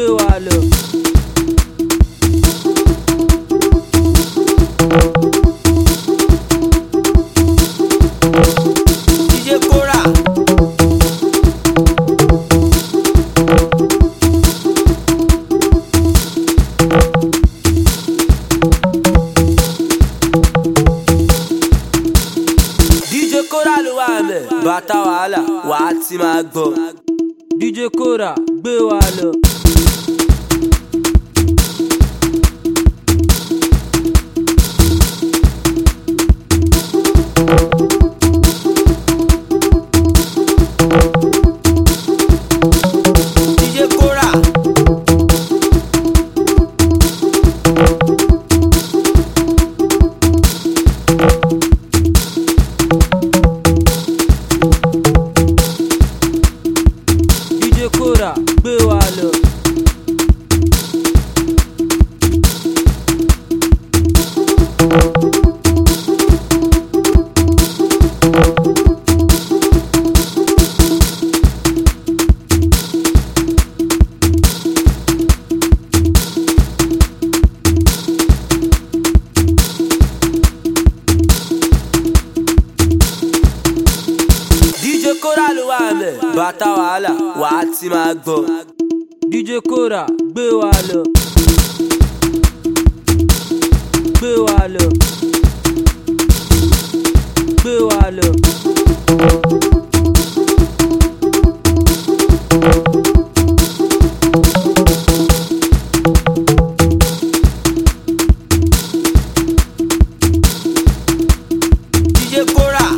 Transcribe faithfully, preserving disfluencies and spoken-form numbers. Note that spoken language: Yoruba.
wa lọ. D J Kora. D J Kora ló wà mẹ́, bàtà wàhálà wàá ti máa gbọ́. D J Kora gbé wa lọ. D J Kora. D J Kora gbé wa lọ. D J Kora ló wà mẹ́, bàtà wàhálà wàá ti máa gbọ́. D J Kora gbé wa lọ. Gbé wa lọ. Gbé wa lọ. D J Kora.